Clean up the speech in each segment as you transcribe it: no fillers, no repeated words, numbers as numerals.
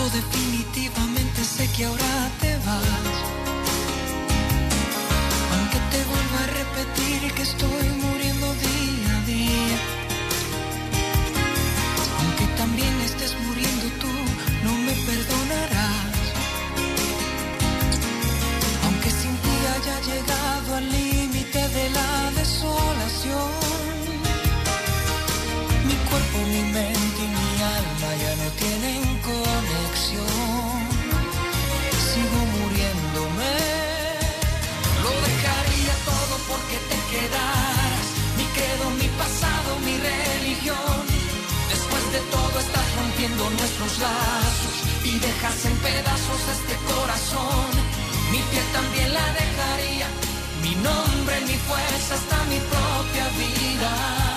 pero definitivamente sé que ahora te vas. Aunque te vuelva a repetir que estoy muriendo día a día, aunque también estés muriendo tú, no me perdonarás. Aunque sin ti haya llegado al límite de la desolación, mi cuerpo, mi mente y mi alma ya no tienen conexión. Sigo muriéndome. Lo dejaría todo porque te quedaras. Mi credo, mi pasado, mi religión. Después de todo estás rompiendo nuestros lazos y dejas en pedazos este corazón. Mi piel también la dejaría, mi nombre, mi fuerza, hasta mi propia vida.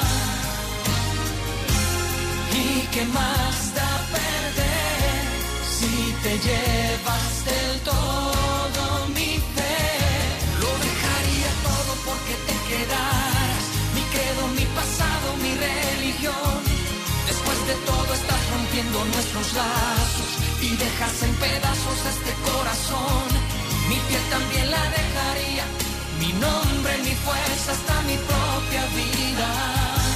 ¿Y qué más da perder si te llevas del todo mi fe? Lo dejaría todo porque te quedaras. Mi credo, mi pasado, mi religión. Después de todo estás rompiendo nuestros lazos y dejas en pedazos este corazón. Mi piel también la dejaría, mi nombre, mi fuerza, hasta mi propia vida.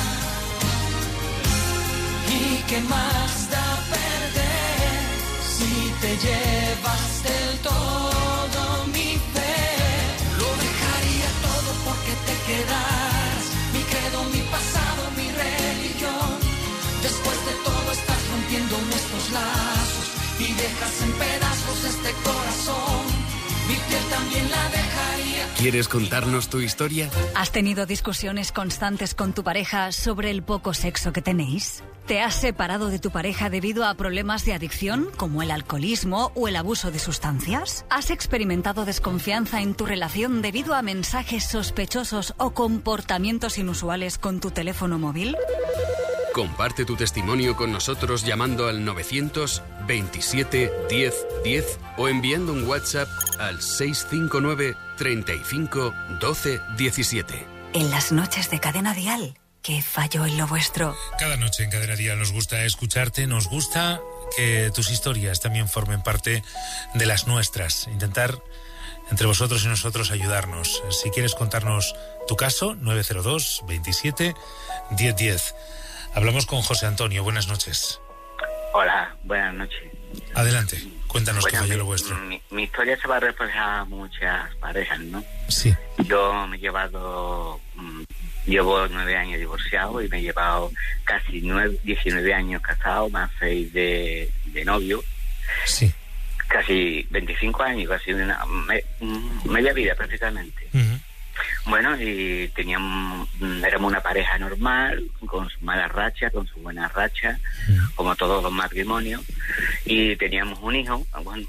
¿Y qué más da perder si te llevas del todo mi fe? Lo dejaría todo porque te quedaras. Mi credo, mi pasado, mi religión. Después de todo estás rompiendo nuestros lazos y dejas en pedazos este corazón. Mi piel también la dejaría. ¿Quieres contarnos tu historia? ¿Has tenido discusiones constantes con tu pareja sobre el poco sexo que tenéis? ¿Te has separado de tu pareja debido a problemas de adicción, como el alcoholismo o el abuso de sustancias? ¿Has experimentado desconfianza en tu relación debido a mensajes sospechosos o comportamientos inusuales con tu teléfono móvil? Comparte tu testimonio con nosotros llamando al 927 10 10 o enviando un WhatsApp al 659 35 12 17. En las noches de Cadena Dial, ¿qué falló en lo vuestro? Cada noche en Cadena Dial nos gusta escucharte, nos gusta que tus historias también formen parte de las nuestras. Intentar entre vosotros y nosotros ayudarnos. Si quieres contarnos tu caso, 902 27 10 10. Hablamos con José Antonio. Buenas noches. Hola, buenas noches. Adelante, cuéntanos qué falló lo vuestro. Mi historia se va a reflejar a muchas parejas, ¿no? Sí. Yo me he llevado, llevo 9 años divorciado y me he llevado casi 19 años casado, más 6 de novio. Sí. Casi 25 años, casi media vida prácticamente. Uh-huh. Bueno, y éramos una pareja normal, con sus malas rachas, con sus buenas rachas, como todos los matrimonios, y teníamos un hijo, bueno,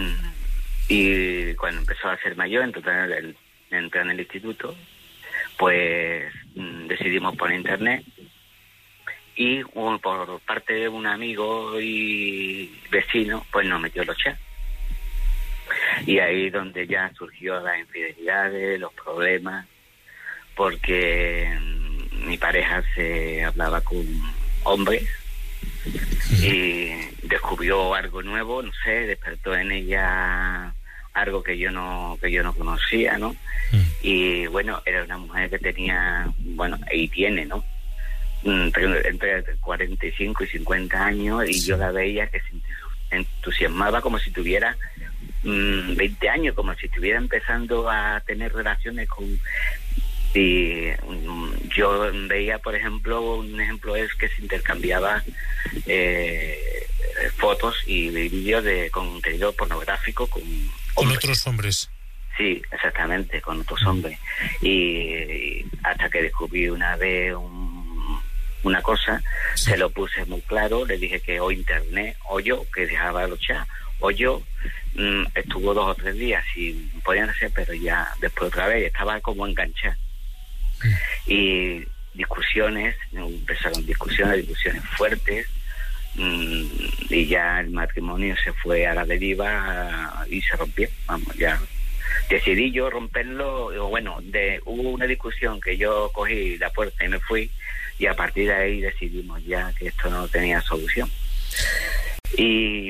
y cuando empezó a ser mayor, entró en el instituto, pues decidimos por internet, y por parte de un amigo y vecino, pues nos metió los chats. Y ahí donde ya surgió las infidelidades, los problemas, porque mi pareja se hablaba con hombres y descubrió algo nuevo, no sé, despertó en ella algo que yo no conocía, ¿no? Y bueno, era una mujer que tenía, bueno, y tiene, ¿no? Entre 45 y 50 años, y yo la veía que se entusiasmaba como si tuviera 20 años, como si estuviera empezando a tener relaciones con... Y yo veía, por ejemplo, un ejemplo es que se intercambiaba fotos y vídeos de contenido pornográfico con otros hombres. Sí, exactamente, con otros hombres. Y hasta que descubrí una vez una cosa, sí. Se lo puse muy claro, le dije que o internet, o yo, que dejaba los chats, o yo. Estuvo 2 o 3 días y podían hacer, pero ya después otra vez estaba como enganchada. Y empezaron discusiones fuertes, y ya el matrimonio se fue a la deriva y se rompió. Vamos, ya decidí yo romperlo. Bueno, hubo una discusión que yo cogí la puerta y me fui, y a partir de ahí decidimos ya que esto no tenía solución. Y bueno,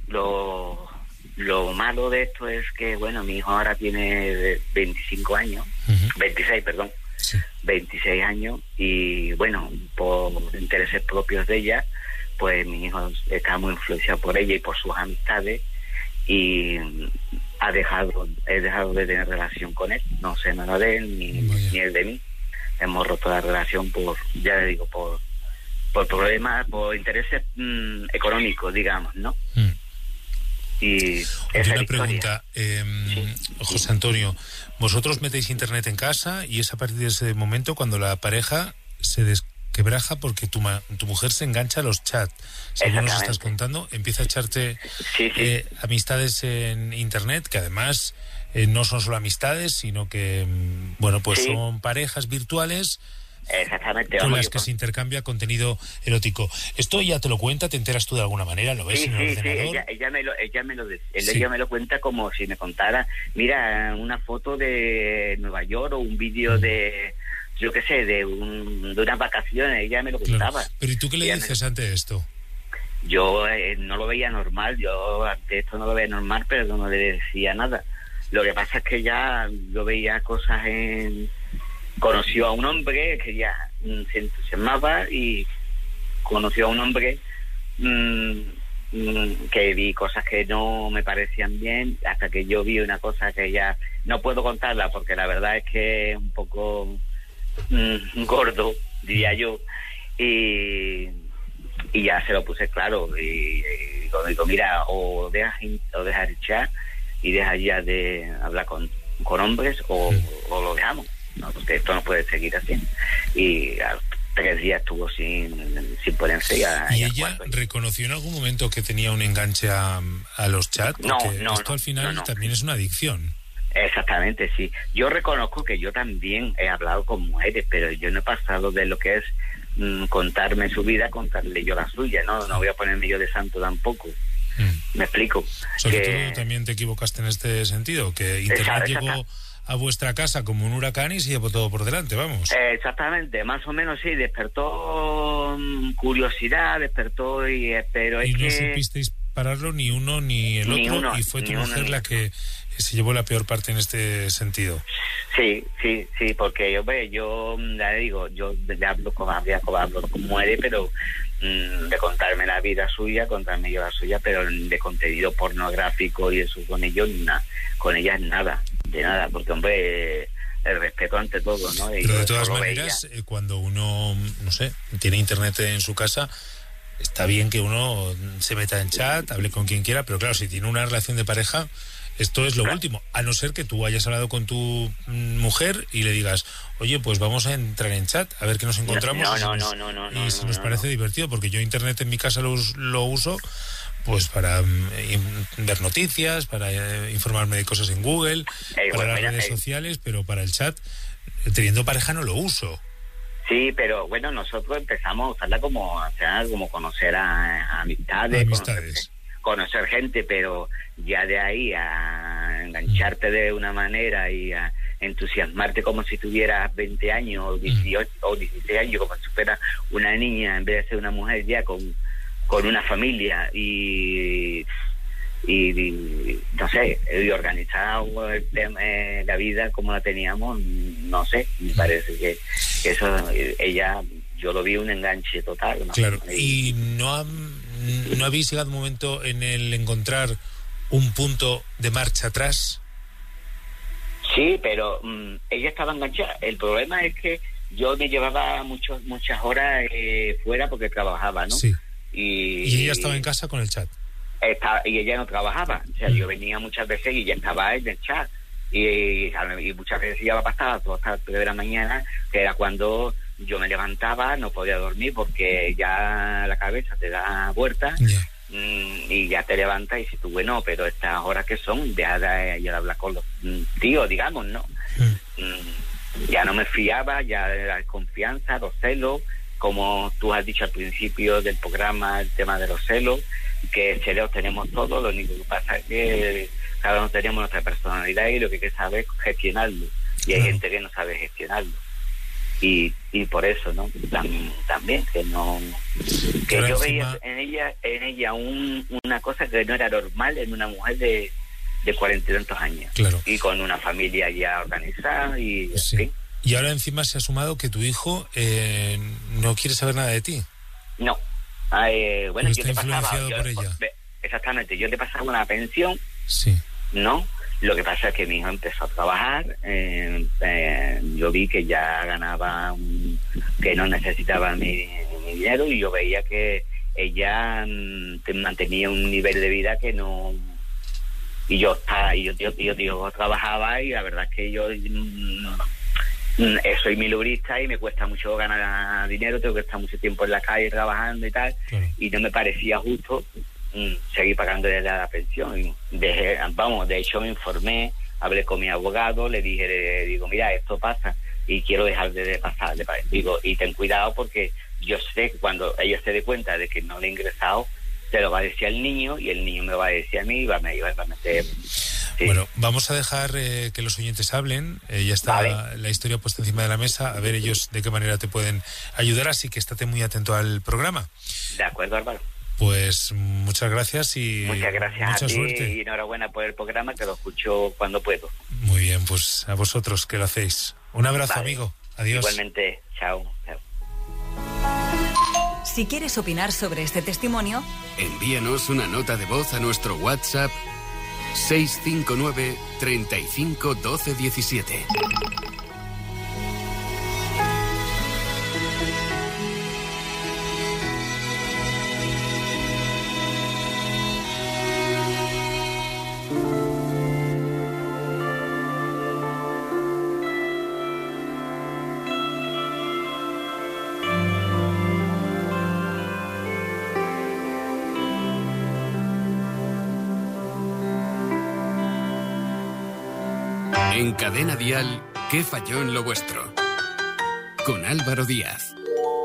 lo malo de esto es que, bueno, mi hijo ahora tiene 25 años, 26, perdón, sí. 26 años, y bueno, por intereses propios de ella, pues mi hijo está muy influenciado por ella y por sus amistades, y he dejado de tener relación con él, no sé nada de él ni él de mí. Hemos roto la relación por problemas, por intereses económicos, digamos, ¿no? Y una pregunta, José Antonio, vosotros metéis internet en casa y es a partir de ese momento cuando la pareja se desquebraja porque tu mujer se engancha a los chats, según nos estás contando, empieza a echarte amistades en internet, que además no son solo amistades, sino que bueno, pues son parejas virtuales. Exactamente, con las que se intercambia contenido erótico. ¿Esto ya te lo cuenta? ¿Te enteras tú de alguna manera? ¿Lo ves en el ordenador? Ella me lo cuenta como si me contara, mira, una foto de Nueva York o un vídeo de, yo qué sé, de unas vacaciones. Ella me lo contaba. Claro. Pero ¿y tú qué le dices ante esto? Yo no lo veía normal, yo ante esto no lo veía normal, pero no le decía nada. Lo que pasa es que ya yo veía cosas conoció a un hombre que ya se entusiasmaba y conoció a un hombre que vi cosas que no me parecían bien, hasta que yo vi una cosa que ya no puedo contarla porque la verdad es que es un poco gordo, diría yo, y ya se lo puse claro y digo, mira, o dejas el chat y dejas ya de hablar con hombres o lo dejamos. No, porque esto no puede seguir así. Y a 3 días estuvo sin ponerse ¿Y ella reconoció en algún momento que tenía un enganche a los chats? Porque esto al final también es una adicción. Exactamente, sí. Yo reconozco que yo también he hablado con mujeres, pero yo no he pasado de lo que es contarme su vida, contarle yo la suya, ¿no? No voy a ponerme yo de santo tampoco. ¿Me explico? Sobre todo también te equivocaste en este sentido, que Internet llegó a vuestra casa como un huracán y se llevó todo por delante, vamos. Exactamente, más o menos sí, despertó curiosidad, pero es y que... no supisteis pararlo ni uno ni el otro, y fue tu mujer la que se llevó la peor parte en este sentido. Sí, porque yo ya digo, yo hablo con muere, pero de contarme la vida suya, contarme yo la suya, pero de contenido pornográfico y eso con ellos con ellas nada, porque hombre, el respeto ante todo, ¿no? Pero de todas maneras, cuando uno, no sé, tiene internet en su casa, está bien que uno se meta en chat, hable con quien quiera, pero claro, si tiene una relación de pareja, esto es lo último, a no ser que tú hayas hablado con tu mujer y le digas, oye, pues vamos a entrar en chat, a ver qué nos encontramos. Y si nos parece divertido, porque yo internet en mi casa lo uso pues para ver noticias, para informarme de cosas en Google, para las redes sociales, pero para el chat, teniendo pareja, no lo uso. Sí, pero bueno, nosotros empezamos a usarla como conocer a amistades. Conocer gente, pero ya de ahí a engancharte de una manera y a entusiasmarte como si tuvieras 20 años o 18 o 16 años, como si fuera una niña en vez de ser una mujer ya con una familia y no sé, y organizado la vida como la teníamos, no sé, me parece que eso, ella, yo lo vi un enganche total, ¿no? Claro, y ¿no habéis llegado un momento en el encontrar un punto de marcha atrás? Sí, pero ella estaba enganchada. El problema es que yo me llevaba muchas horas fuera porque trabajaba, ¿no? Sí. Y ella estaba en casa con el chat. Y ella no trabajaba. O sea, yo venía muchas veces y ella estaba en el chat. Y muchas veces ella pasaba hasta las 3 de la mañana, que era cuando yo me levantaba, no podía dormir porque ya la cabeza te da vueltas. Y ya te levantas y dices tú, bueno, pero estas horas que son, deja de hablar con los tíos, digamos, ¿no? Ya no me fiaba, ya la desconfianza, los celos, como tú has dicho al principio del programa, el tema de los celos, que celos tenemos todos, lo único que pasa es que cada uno tenemos nuestra personalidad y lo que hay que saber es gestionarlo, y hay gente que no sabe gestionarlo. y por eso, ¿no? También que no, que yo veía en ella una cosa que no era normal en una mujer de 40 y tantos años, claro, y con una familia ya organizada y sí. ¿sí? Y ahora encima se ha sumado que tu hijo no quiere saber nada de ti. No. Bueno, yo le pasaba por ella. Exactamente, yo le pasaba una pensión, sí, ¿no? Lo que pasa es que mi hijo empezó a trabajar, yo vi que ya ganaba, que no necesitaba mi dinero, y yo veía que ella mantenía un nivel de vida que no, y yo trabajaba, y la verdad es que yo soy milubrista y me cuesta mucho ganar dinero, tengo que estar mucho tiempo en la calle trabajando y tal, claro, y no me parecía justo seguir pagándole la pensión. De hecho me informé, hablé con mi abogado, le digo, mira, esto pasa y quiero dejar de pasar, digo, y ten cuidado porque yo sé que cuando ella se dé cuenta de que no le he ingresado, se lo va a decir al niño y el niño me va a decir a mí y me va a meter. Sí. Bueno, vamos a dejar que los oyentes hablen. Ya está la historia puesta encima de la mesa. A ver ellos de qué manera te pueden ayudar, así que estate muy atento al programa. De acuerdo, Álvaro. Pues muchas gracias y muchas gracias mucha a ti suerte. Y enhorabuena por el programa, que lo escucho cuando puedo. Muy bien, pues a vosotros que lo hacéis. Un abrazo, amigo. Adiós. Igualmente. Chao. Si quieres opinar sobre este testimonio, envíanos una nota de voz a nuestro WhatsApp 659 35 12 17. En Cadena Dial, ¿qué falló en lo vuestro? Con Álvaro Díaz.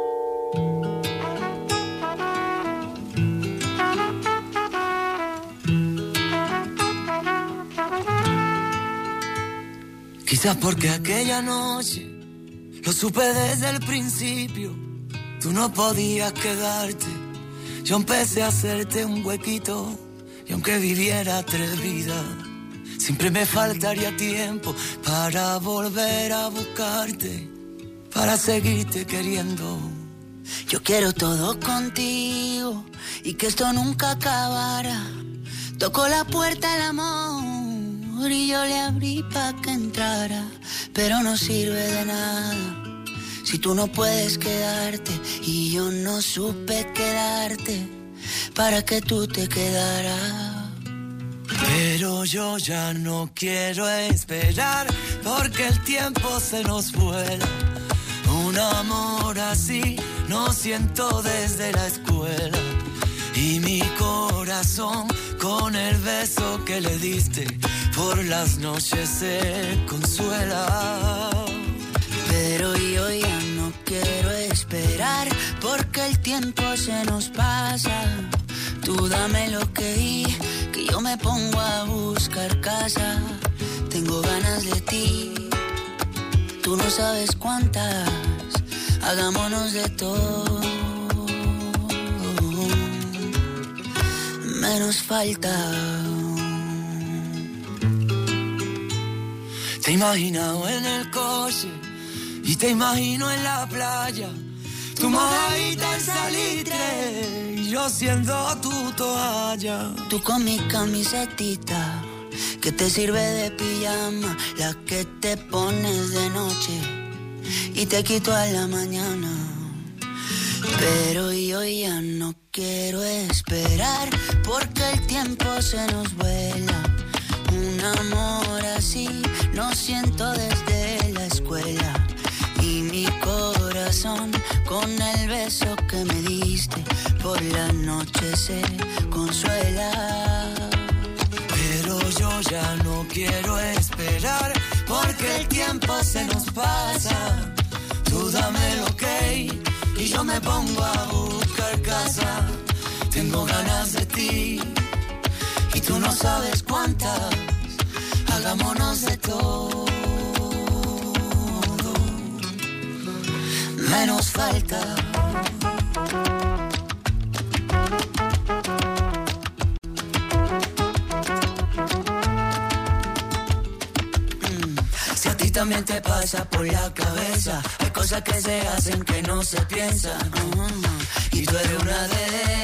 Quizás porque aquella noche lo supe desde el principio. Tú no podías quedarte. Yo empecé a hacerte un huequito. Y aunque viviera 3 vidas, siempre me faltaría tiempo para volver a buscarte, para seguirte queriendo. Yo quiero todo contigo y que esto nunca acabara. Tocó la puerta el amor y yo le abrí pa' que entrara, pero no sirve de nada si tú no puedes quedarte y yo no supe quedarte para que tú te quedaras. Pero yo ya no quiero esperar porque el tiempo se nos vuela. Un amor así no siento desde la escuela. Y mi corazón con el beso que le diste por las noches se consuela. Pero yo ya no quiero esperar porque el tiempo se nos pasa. Tú dame lo que yo me pongo a buscar casa. Tengo ganas de ti, tú no sabes cuántas. Hagámonos de todo, menos falta. Te he imaginado en el coche y te imagino en la playa. Tu mojadita en salitre y yo siendo tu toalla. Tú con mi camisetita que te sirve de pijama, la que te pones de noche y te quito a la mañana. Pero yo ya no quiero esperar porque el tiempo se nos vuela. Un amor así no siento desde la escuela. Y mi corazón con el beso que me diste por la noche se consuela. Pero yo ya no quiero esperar porque el tiempo se nos pasa. Tú dame el ok y yo me pongo a buscar casa. Tengo ganas de ti y tú no sabes cuántas. Hagámonos de todo, menos falta. Si a ti también te pasa por la cabeza, hay cosas que se hacen que no se piensan, y tú eres una de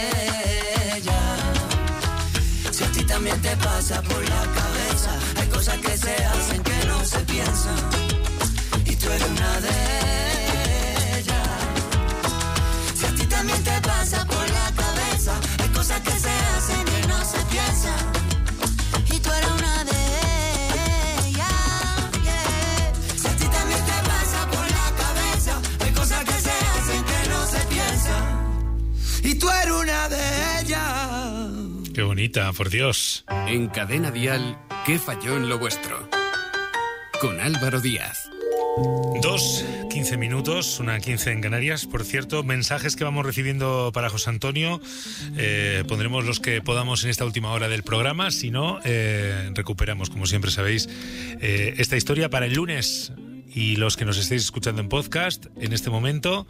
ellas. Si a ti también te pasa por la cabeza, hay cosas que se hacen que no se piensan, y tú eres una de ellas. Si a ti también te pasa por la cabeza, hay cosas que se hacen que no se piensan, y tú eres una de ellas. Si a ti también te pasa por la cabeza, hay cosas que se hacen que no se piensan, y tú eres una de ellas. Qué bonita, por Dios. En Cadena Dial, ¿qué falló en lo vuestro? Con Álvaro Díaz. 2:15 minutos, 1:15 en Canarias. Por cierto, mensajes que vamos recibiendo para José Antonio. Pondremos los que podamos en esta última hora del programa. Si no, recuperamos, como siempre sabéis, esta historia para el lunes. Y los que nos estéis escuchando en podcast, en este momento,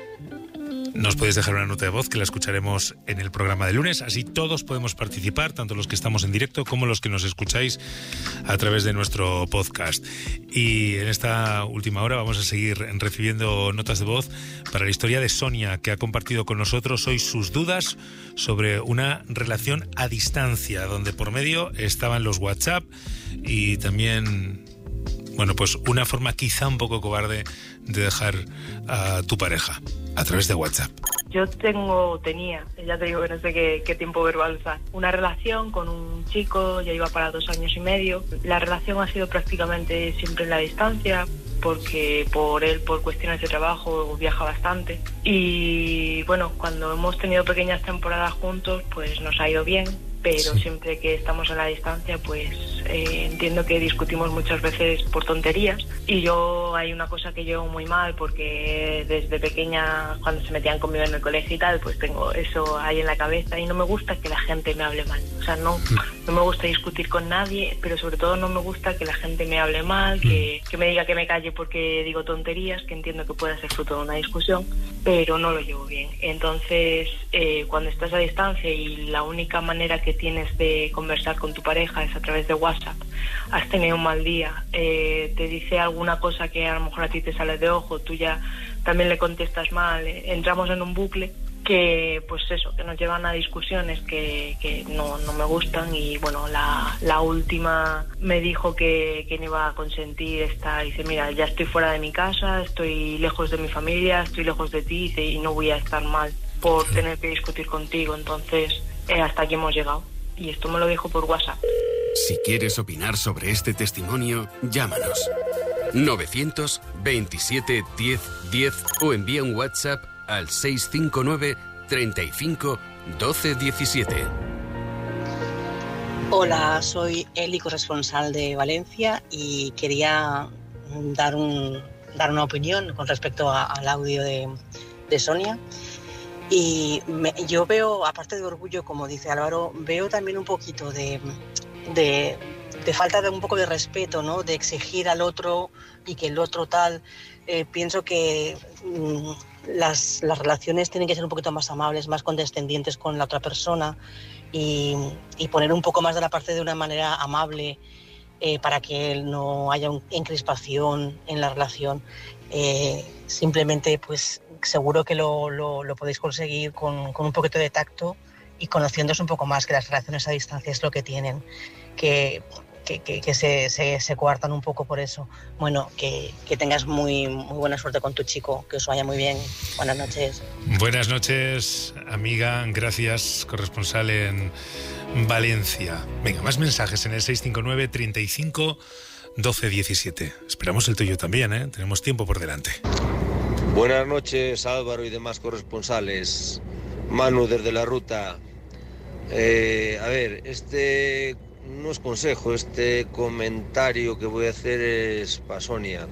nos podéis dejar una nota de voz que la escucharemos en el programa de lunes. Así todos podemos participar, tanto los que estamos en directo como los que nos escucháis a través de nuestro podcast. Y en esta última hora vamos a seguir recibiendo notas de voz para la historia de Sonia, que ha compartido con nosotros hoy sus dudas sobre una relación a distancia, donde por medio estaban los WhatsApp y también, bueno, pues una forma quizá un poco cobarde de dejar a tu pareja a través de WhatsApp. Yo tenía, ya te digo que no sé qué tiempo verbal usar, una relación con un chico, ya iba para 2 años y medio. La relación ha sido prácticamente siempre en la distancia, porque por cuestiones de trabajo viaja bastante. Y bueno, cuando hemos tenido pequeñas temporadas juntos, pues nos ha ido bien, pero sí, siempre que estamos en la distancia, pues entiendo que discutimos muchas veces por tonterías. Y yo hay una cosa que llevo muy mal, porque desde pequeña, cuando se metían conmigo en el colegio y tal, pues tengo eso ahí en la cabeza, y no me gusta que la gente me hable mal. O sea, no me gusta discutir con nadie, pero sobre todo no me gusta que la gente me hable mal, que me diga que me calle porque digo tonterías, que entiendo que puede ser fruto de una discusión, pero no lo llevo bien. Entonces, cuando estás a distancia y la única manera que tienes de conversar con tu pareja es a través de WhatsApp, has tenido un mal día, te dice alguna cosa que a lo mejor a ti te sale de ojo, tú ya también le contestas mal, entramos en un bucle que, pues eso, que nos llevan a discusiones que no me gustan. Y bueno, la última me dijo que no iba a consentir esta, dice, mira, ya estoy fuera de mi casa, estoy lejos de mi familia, estoy lejos de ti, y no voy a estar mal por tener que discutir contigo. Entonces, hasta aquí hemos llegado. Y esto me lo dijo por WhatsApp. Si quieres opinar sobre este testimonio, llámanos. 927 10 10 o envía un WhatsApp al 659 35 12 17. Hola, soy Eli, corresponsal de Valencia, y quería dar una opinión con respecto al audio de Sonia. Y yo veo, aparte de orgullo, como dice Álvaro, veo también un poquito de falta de un poco de respeto, ¿no? De exigir al otro y que el otro tal. Pienso que las relaciones tienen que ser un poquito más amables, más condescendientes con la otra persona, y poner un poco más de la parte de una manera amable, para que no haya encrispación en la relación. Simplemente, pues seguro que lo podéis conseguir con un poquito de tacto y conociéndose un poco más, que las relaciones a distancia es lo que tienen, que se coartan un poco por eso. Bueno, que tengas muy, muy buena suerte con tu chico, que os vaya muy bien. Buenas noches. Buenas noches, amiga. Gracias, corresponsal en Valencia. Venga, más mensajes en el 659 35 12 17. Esperamos el tuyo también, ¿eh? Tenemos tiempo por delante. Buenas noches, Álvaro y demás corresponsales. Manu desde la ruta. A ver, este no es consejo, este comentario que voy a hacer es para Sonia.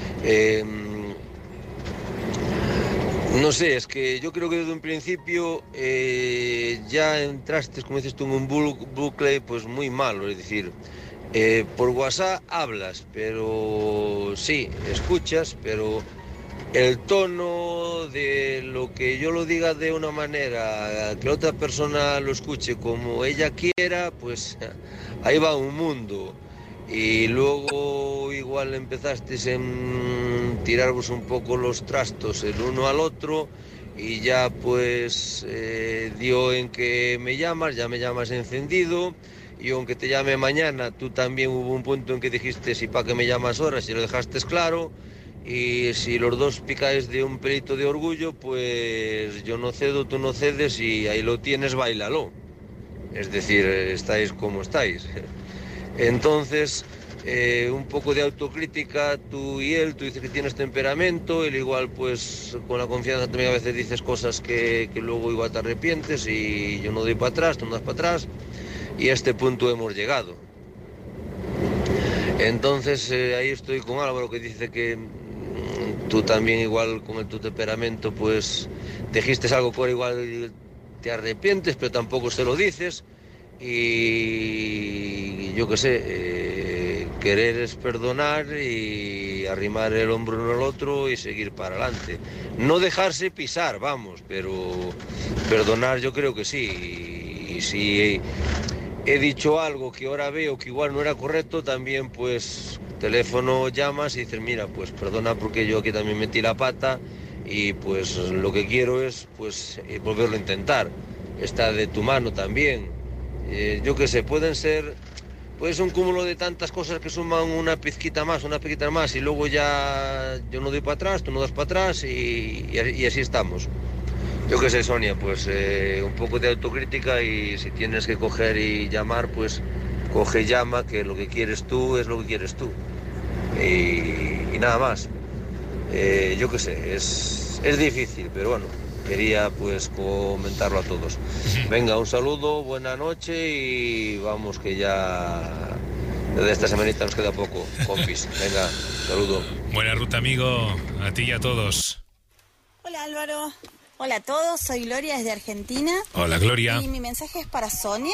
No sé, es que yo creo que desde un principio ya entraste, como dices tú, en un bucle pues muy malo. Es decir, por WhatsApp hablas, pero sí, escuchas, pero el tono de lo que yo lo diga de una manera, que otra persona lo escuche como ella quiera, pues ahí va un mundo. Y luego igual empezasteis en tiraros un poco los trastos el uno al otro y ya pues dio en que me llamas, ya me llamas encendido, y aunque te llame mañana, tú también hubo un punto en que dijiste si para qué me llamas ahora, si lo dejaste claro, y si los dos picáis de un pelito de orgullo, pues yo no cedo, tú no cedes y ahí lo tienes, báilalo. Es decir, estáis como estáis. Entonces, un poco de autocrítica, tú y él, tú dices que tienes temperamento, él igual pues con la confianza también a veces dices cosas que luego igual te arrepientes y yo no doy para atrás, tú no das para atrás y a este punto hemos llegado. Entonces ahí estoy con Álvaro que dice que tú también igual con tu temperamento pues dijiste algo que igual te arrepientes pero tampoco se lo dices. Y yo qué sé, querer es perdonar y arrimar el hombro uno al otro y seguir para adelante. No dejarse pisar, vamos, pero perdonar yo creo que sí. Y si he dicho algo que ahora veo que igual no era correcto, también pues teléfono llamas y dices, mira, pues perdona porque yo aquí también metí la pata y pues lo que quiero es pues volverlo a intentar. Está de tu mano también. Yo qué sé, puede ser un cúmulo de tantas cosas que suman una pizquita más y luego ya yo no doy para atrás, tú no das para atrás y así estamos. Yo qué sé, Sonia, pues un poco de autocrítica y si tienes que coger y llamar, pues coge y llama, que lo que quieres tú es lo que quieres tú. Y nada más. Yo qué sé, es difícil, pero bueno. Quería pues comentarlo a todos. Venga, un saludo, buena noche y vamos que ya de esta semanita nos queda poco, compis. Venga, saludo. Buena ruta, amigo, a ti y a todos. Hola Álvaro, hola a todos, soy Gloria desde Argentina. Hola Gloria. Y mi mensaje es para Sonia.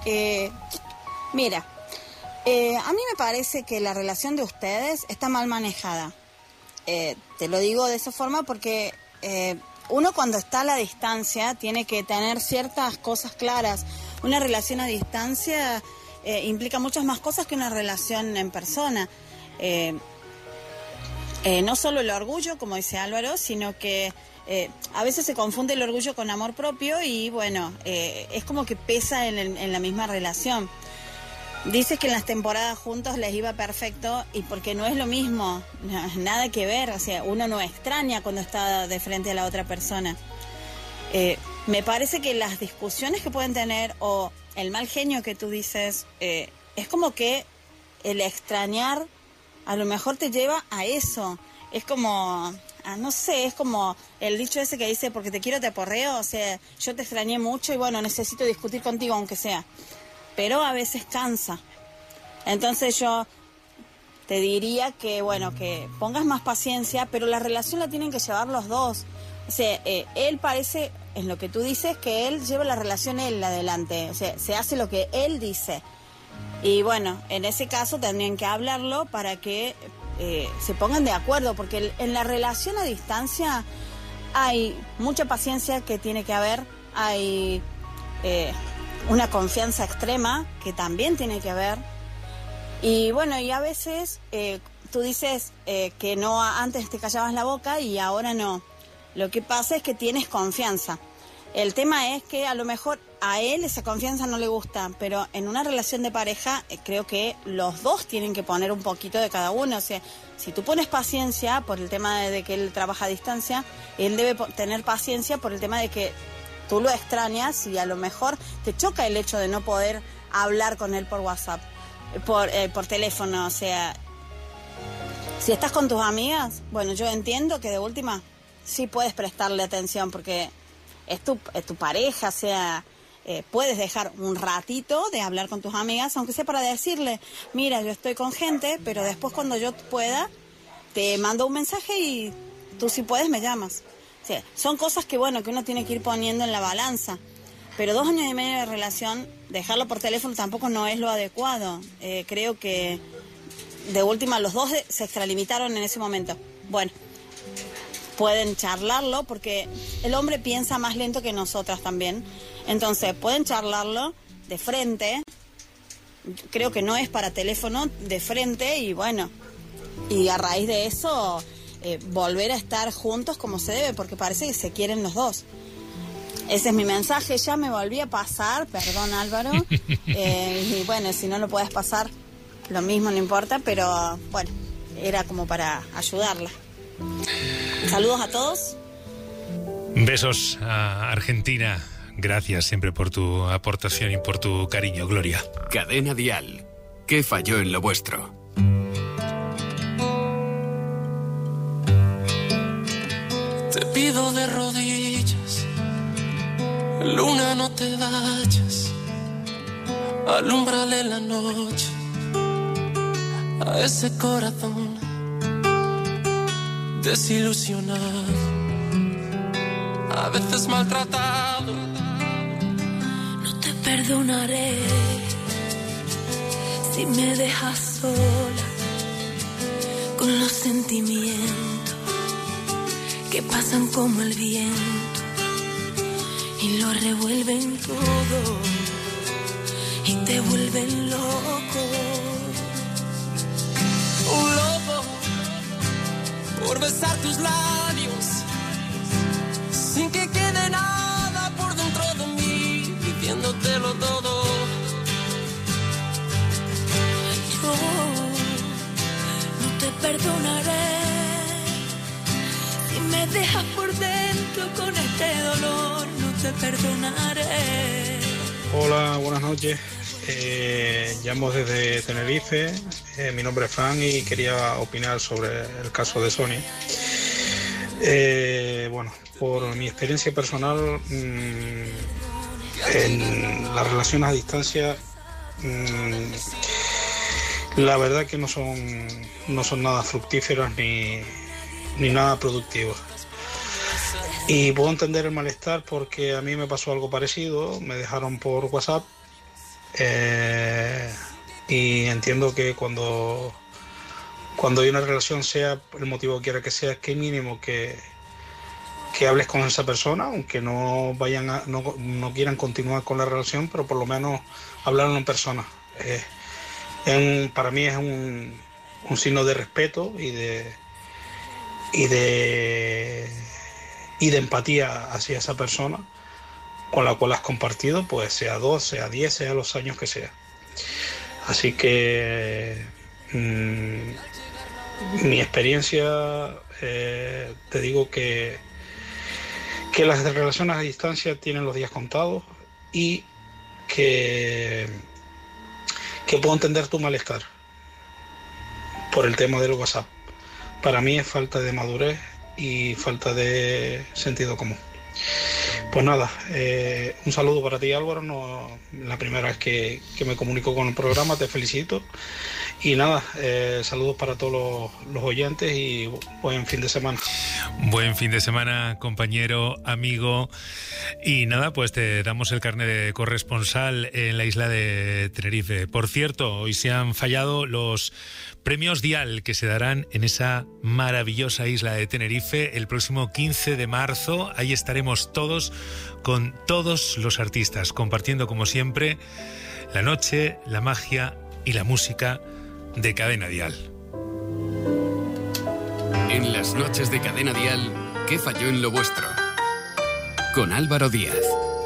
Mira, a mí me parece que la relación de ustedes está mal manejada. Te lo digo de esa forma porque... uno cuando está a la distancia tiene que tener ciertas cosas claras. Una relación a distancia implica muchas más cosas que una relación en persona. No solo el orgullo, como dice Álvaro, sino que a veces se confunde el orgullo con amor propio y bueno, es como que pesa en la misma relación. Dices que en las temporadas juntos les iba perfecto y porque no es lo mismo, nada que ver, o sea, uno no extraña cuando está de frente a la otra persona. Me parece que las discusiones que pueden tener o el mal genio que tú dices, es como que el extrañar a lo mejor te lleva a eso. Es como, no sé, es como el dicho ese que dice, porque te quiero te aporreo, o sea, yo te extrañé mucho y bueno, necesito discutir contigo aunque sea. Pero a veces cansa. Entonces yo te diría que, bueno, que pongas más paciencia, pero la relación la tienen que llevar los dos. O sea, él parece, en lo que tú dices, que él lleva la relación él adelante. O sea, se hace lo que él dice. Y bueno, en ese caso tendrían que hablarlo para que se pongan de acuerdo, porque en la relación a distancia hay mucha paciencia que tiene que haber, hay... una confianza extrema que también tiene que haber y bueno, y a veces tú dices que no antes te callabas la boca y ahora no. Lo que pasa es que tienes confianza. El tema es que a lo mejor a él esa confianza no le gusta, pero en una relación de pareja creo que los dos tienen que poner un poquito de cada uno. O sea, si tú pones paciencia por el tema de que él trabaja a distancia, él debe tener paciencia por el tema de que tú lo extrañas y a lo mejor te choca el hecho de no poder hablar con él por WhatsApp, por teléfono. O sea, si estás con tus amigas, bueno, yo entiendo que de última sí puedes prestarle atención porque es tu pareja, o sea, puedes dejar un ratito de hablar con tus amigas, aunque sea para decirle, mira, yo estoy con gente, pero después cuando yo pueda, te mando un mensaje y tú si puedes me llamas. O sea, son cosas que, bueno, que uno tiene que ir poniendo en la balanza. Pero 2 años y medio de relación, dejarlo por teléfono tampoco no es lo adecuado. Creo que de última los dos se extralimitaron en ese momento. Bueno, pueden charlarlo, porque el hombre piensa más lento que nosotras también. Entonces, pueden charlarlo de frente. Creo que no es para teléfono, de frente, y bueno, y a raíz de eso volver a estar juntos como se debe, porque parece que se quieren los dos. Ese es mi mensaje. Ya me volví a pasar, perdón Álvaro, y bueno, si no lo puedes pasar, lo mismo, no importa, pero bueno, era como para ayudarla. Saludos a todos. Besos a Argentina. Gracias siempre por tu aportación y por tu cariño, Gloria. Cadena Dial. ¿Qué falló en lo vuestro? Te pido de rodillas, luna, no te vayas, alúmbrale la noche a ese corazón desilusionado, a veces maltratado. No te perdonaré si me dejas sola con los sentimientos que pasan como el viento y lo revuelven todo y te vuelven loco. Un loco por besar tus labios sin que quede nada por dentro de mí, diciéndotelo todo. Yo no te perdonaré si me dejas por dentro con este dolor, no te perdonaré. Hola, buenas noches. Llamo desde Tenerife. Mi nombre es Fran y quería opinar sobre el caso de Sonia. Bueno, por mi experiencia personal, en las relaciones a distancia, la verdad que no son nada fructíferas ni nada productivas. Y puedo entender el malestar porque a mí me pasó algo parecido. Me dejaron por WhatsApp, y entiendo que cuando hay una relación, sea el motivo que quiera que sea, que mínimo que hables con esa persona, aunque no quieran continuar con la relación, pero por lo menos hablarlo en persona. Para mí es un signo de respeto y de empatía hacia esa persona con la cual has compartido, pues sea 2, sea 10, sea los años que sea. Así que mi experiencia, te digo que las relaciones a distancia tienen los días contados y que puedo entender tu malestar por el tema del WhatsApp. Para mí es falta de madurez y falta de sentido común. Pues nada, un saludo para ti, Álvaro. No, la primera vez que me comunico con el programa, te felicito. Y nada, saludos para todos los oyentes y buen fin de semana. Buen fin de semana, compañero, amigo. Y nada, pues te damos el carnet de corresponsal en la isla de Tenerife. Por cierto, hoy se han fallado los premios Dial que se darán en esa maravillosa isla de Tenerife el próximo 15 de marzo. Ahí estaremos todos con todos los artistas, compartiendo como siempre la noche, la magia y la música de Cadena Dial. En las noches de Cadena Dial, ¿qué falló en lo vuestro? Con Álvaro Díaz.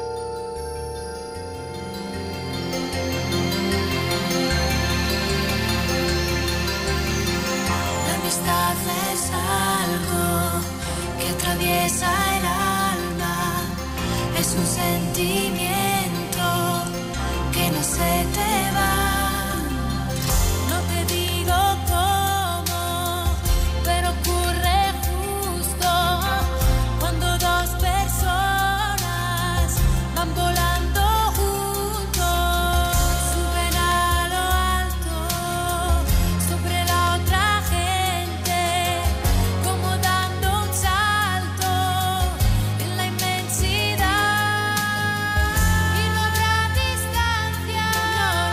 La amistad es algo que atraviesa el alma, es un sentimiento que no se te va. No te digo cómo, pero ocurre justo cuando dos personas van volando juntos, suben a lo alto sobre la otra gente, como dando un salto en la inmensidad, y no habrá distancia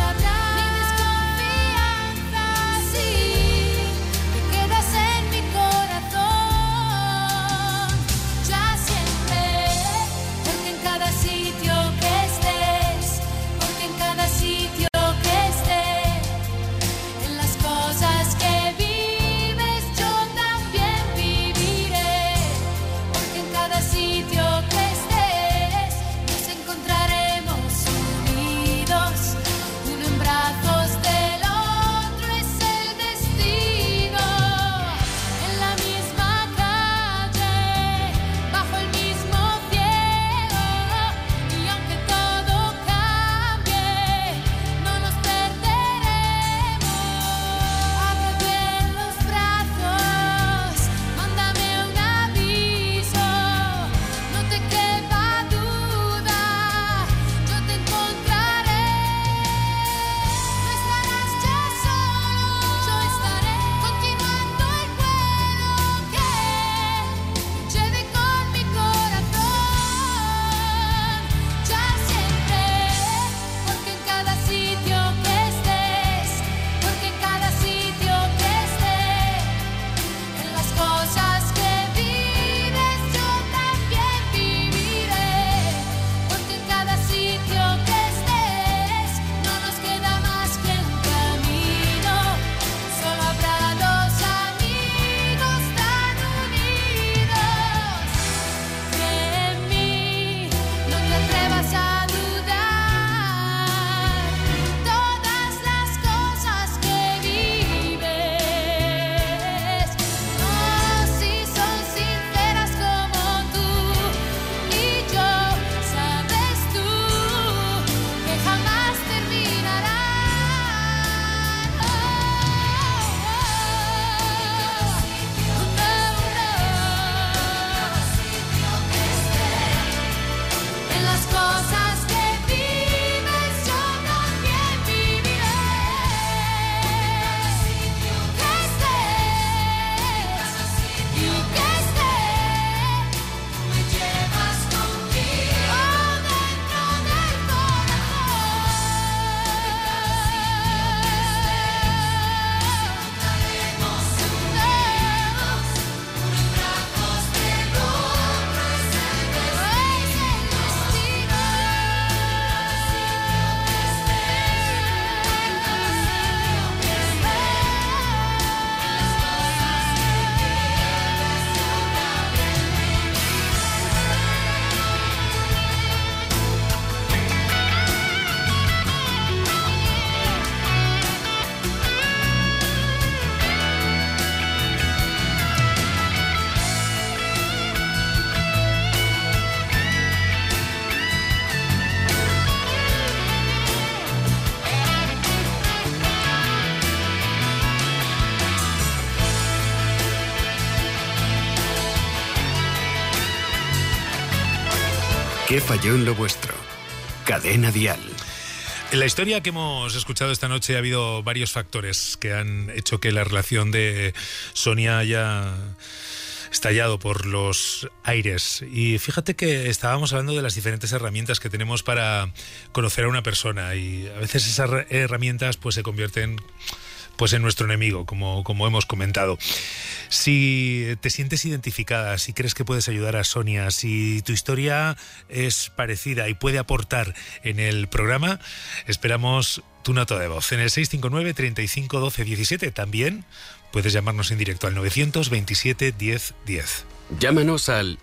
¿Qué falló en lo vuestro? Cadena Dial. En la historia que hemos escuchado esta noche ha habido varios factores que han hecho que la relación de Sonia haya estallado por los aires. Y fíjate que estábamos hablando de las diferentes herramientas que tenemos para conocer a una persona, y a veces esas herramientas pues se convierten pues en nuestro enemigo, como hemos comentado. Si te sientes identificada, si crees que puedes ayudar a Sonia, si tu historia es parecida y puede aportar en el programa, esperamos tu nota de voz en el 659 35 12 17. También puedes llamarnos en directo al 927 10 10. Llámanos al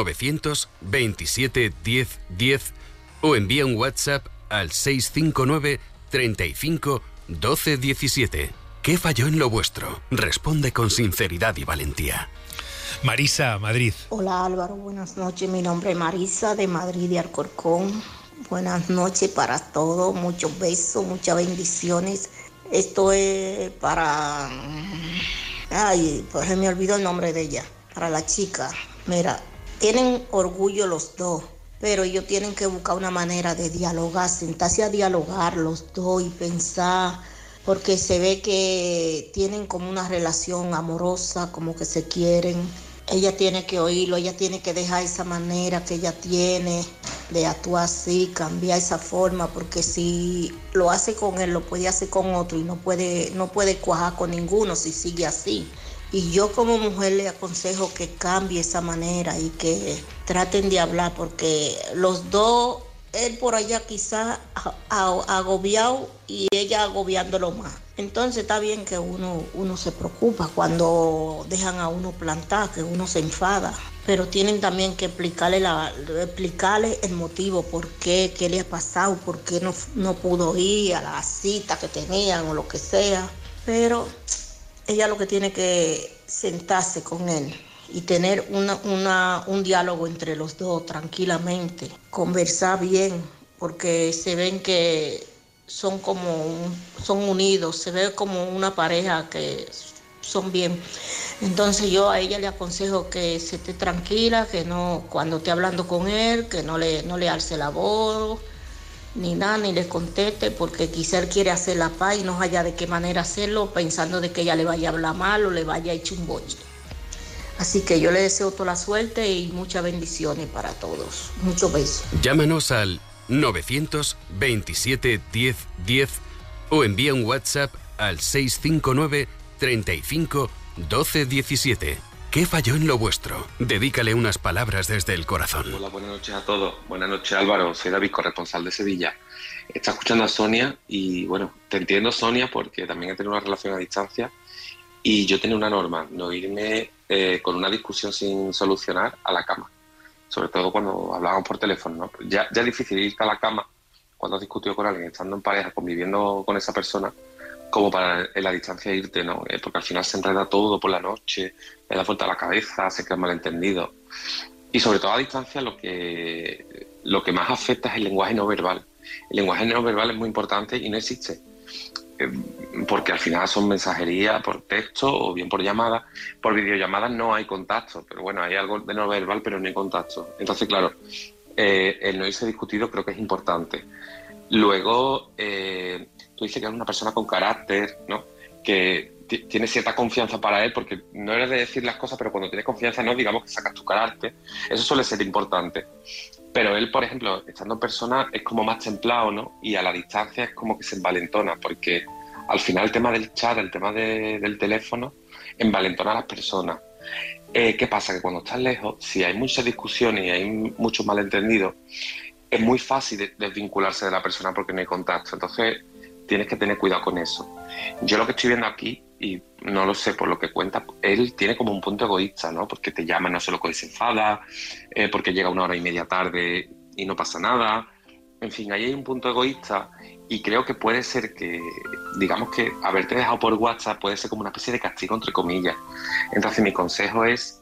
927 10 10 o envía un WhatsApp al 659 35 12 17. ¿Qué falló en lo vuestro? Responde con sinceridad y valentía. Marisa, Madrid. Hola Álvaro, buenas noches. Mi nombre es Marisa, de Madrid, de Alcorcón. Buenas noches para todos, muchos besos, muchas bendiciones. Esto es para... Ay, pues se me olvidó el nombre de ella. Para la chica. Mira, tienen orgullo los dos, pero ellos tienen que buscar una manera de dialogar, sentarse a dialogar los dos y pensar, porque se ve que tienen como una relación amorosa, como que se quieren. Ella tiene que oírlo, ella tiene que dejar esa manera que ella tiene de actuar así, cambiar esa forma, porque si lo hace con él, lo puede hacer con otro y no puede cuajar con ninguno si sigue así. Y yo como mujer le aconsejo que cambie esa manera y que traten de hablar, porque los dos, él por allá quizá agobiado y ella agobiándolo más. Entonces está bien que uno se preocupa cuando dejan a uno plantar, que uno se enfada, pero tienen también que explicarle el motivo, por qué le ha pasado, por qué no pudo ir a la cita que tenían o lo que sea. Pero ella lo que tiene que sentarse con él y tener un diálogo entre los dos tranquilamente, conversar bien, porque se ven que son unidos, se ve como una pareja que son bien. Entonces yo a ella le aconsejo que se esté tranquila, que no, cuando esté hablando con él, que no le alce la voz ni nada, ni le conteste, porque quizá él quiere hacer la paz y no haya de qué manera hacerlo, pensando de que ella le vaya a hablar mal o le vaya a echar un boche. Así que yo le deseo toda la suerte y muchas bendiciones para todos. Muchos besos. Llámanos al 927 10 10 o envía un WhatsApp al 659 35 12 17. ¿Qué falló en lo vuestro? Dedícale unas palabras desde el corazón. Hola, buenas noches a todos. Buenas noches, Álvaro. Soy David, corresponsal de Sevilla. Está escuchando a Sonia y, bueno, te entiendo, Sonia, porque también he tenido una relación a distancia y yo tenía una norma, no irme con una discusión sin solucionar a la cama. Sobre todo cuando hablábamos por teléfono, ¿no? Ya es difícil irte a la cama cuando has discutido con alguien, estando en pareja, conviviendo con esa persona, como para en la distancia irte, ¿no? Porque al final se enreda todo por la noche, le da vuelta a la cabeza, se queda malentendido. Y sobre todo a distancia lo que más afecta es el lenguaje no verbal. El lenguaje no verbal es muy importante y no existe. Porque al final son mensajería por texto o bien por llamada. Por videollamadas no hay contacto, pero bueno, hay algo de no verbal, pero no hay contacto. Entonces, claro, el no irse discutido creo que es importante. Luego, tú dices que es una persona con carácter, ¿no? Que tiene cierta confianza para él, porque no eres de decir las cosas, pero cuando tienes confianza, no, digamos que sacas tu carácter. Eso suele ser importante. Pero él, por ejemplo, estando en persona es como más templado, ¿no? Y a la distancia es como que se envalentona, porque al final el tema del chat, el tema del teléfono, envalentona a las personas. ¿Qué pasa? Que cuando estás lejos, si hay muchas discusiones y hay muchos malentendidos, es muy fácil desvincularse de la persona porque no hay contacto. Entonces, tienes que tener cuidado con eso. Yo lo que estoy viendo aquí, y no lo sé por lo que cuenta, él tiene como un punto egoísta, ¿no? Porque te llama, no se lo coge, se enfada, porque llega 1 hora y media tarde y no pasa nada. En fin, ahí hay un punto egoísta y creo que puede ser que, digamos que haberte dejado por WhatsApp puede ser como una especie de castigo, entre comillas. Entonces mi consejo es,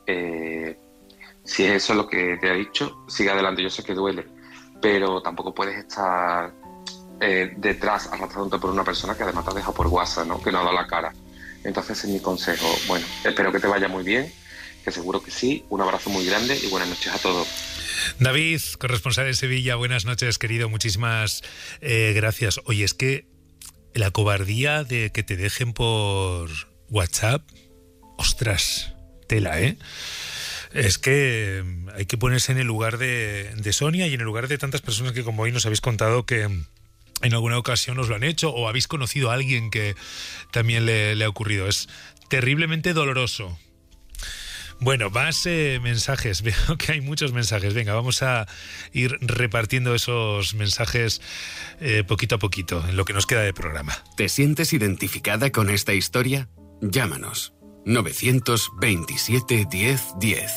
si es eso lo que te ha dicho, sigue adelante. Yo sé que duele, pero tampoco puedes estar detrás arrastrándote por una persona que además te ha dejado por WhatsApp, ¿no? Que no ha dado la cara. Entonces es mi consejo. Bueno, espero que te vaya muy bien, que seguro que sí. Un abrazo muy grande y buenas noches a todos. David, corresponsal en Sevilla, buenas noches, querido, muchísimas gracias. Oye, es que la cobardía de que te dejen por WhatsApp, ostras, tela, ¿eh? Es que hay que ponerse en el lugar de Sonia y en el lugar de tantas personas que como hoy nos habéis contado que en alguna ocasión os lo han hecho o habéis conocido a alguien que también le ha ocurrido. Es terriblemente doloroso. Bueno, más mensajes. Veo que hay muchos mensajes. Venga, vamos a ir repartiendo esos mensajes poquito a poquito en lo que nos queda de programa. ¿Te sientes identificada con esta historia? Llámanos. 927 10 10.